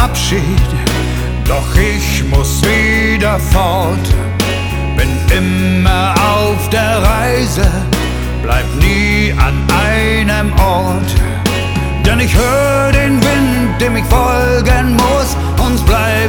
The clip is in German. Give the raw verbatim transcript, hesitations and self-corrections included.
Abschied, doch ich muss wieder fort. Bin immer auf der Reise, bleib nie an einem Ort. Denn ich höre den Wind, dem ich folgen muss,